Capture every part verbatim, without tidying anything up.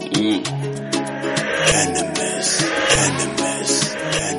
Mm. Cannabis, cannabis,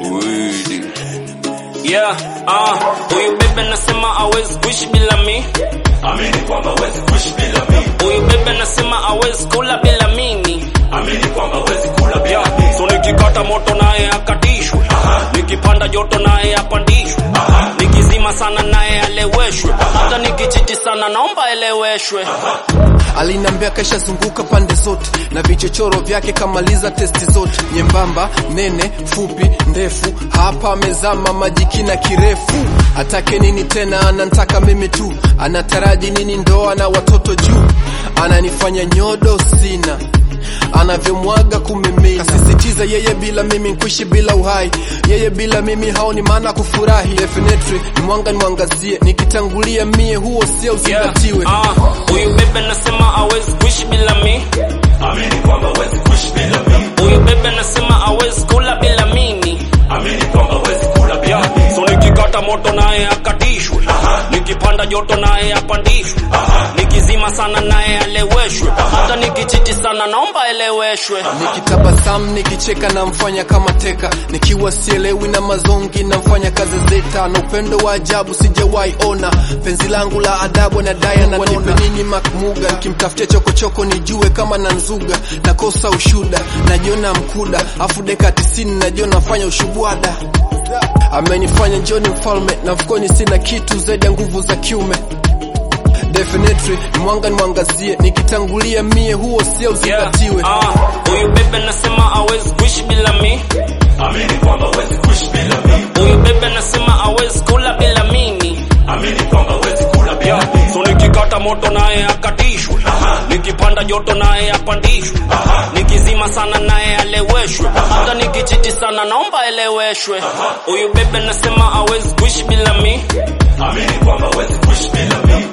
cannabis. Yeah, ah, huyu bebe nasema hawezi kuishi bila mi. Amini kwamba hawezi kuishi bila mi. Huyu bebe nasema hawezi kula bila mimi. Amini kwamba hawezi kula bila mi. So nikikata moto naye akatishwe, nikipanda joto naye apandishwe, nikizima sana naye aleweshwe, hata nikichiti sana naomba eleweshwe. Alinambia kesha zunguka pande zote na vichochoro vyake kamaliza testi zote, nyembamba, nene, fupi, ndefu, hapa mezama majikina kirefu. Atake nini tena, anantaka mimi tu, anataraji nini, ndoa na watoto juu, ananifanya nyodo sina, anavyomwaga kumimina. Kasisitiza yeye bila mimi nkuishi bila uhai, yeye bila mimi haoni maana kufurahi. Definitely ni mwanga nimwangazie, nikitangulia mie huo sio uzingatiwe. Yeah, uh, huyu bebe nasema hawezi kuishi bila mi. Amini kwamba hawezi kuishi bila mi. Huyu bebe nasema hawezi kula bila mimi. Amini kwamba hawezi kula bila mi. So nikikata moto naye akatishwe, nikipanda joto naye apandishwe, nikizima sana naye aleweshwe, hata nikichiti sana naomba eleweshwe. Nikitabasamu nikicheka na mfanya kama teka, nikiwa sielewi na mazongi na mfanya kazi zeta, na upendo wa ajabu sijawahi ona, penzi langu la adabu na daya na nona. Wanipe nini makmuga, nikimtafutia chokochoko nijue kama na nzuga, nakosa ushuda, najiona mkuda, afu deka tisini najiona nafanya ushubwada. Amenifanya njoni mfalme, na mfukoni sina kitu zaidi ya nguvu za kiume. Definitely ni mwanga nimwangazie, nikitangulia mie huo sio uzingatiwe. Yeah, uh, huyu bebe nasema hawezi kuishi bila mi. Amini kwamba hawezi kuishi bila mi. Huyu bebe nasema hawezi kula bila mimi. Amini kwamba hawezi kula bila mi. So nikikata moto naye akatishwe, nikipanda joto naye apandishwe, nikizima sana naye aleweshwe, hata nikichiti sana naomba eleweshwe. Huyu bebe nasema hawezi kuishi bila mi. Amini kwamba hawezi kuishi bila mi.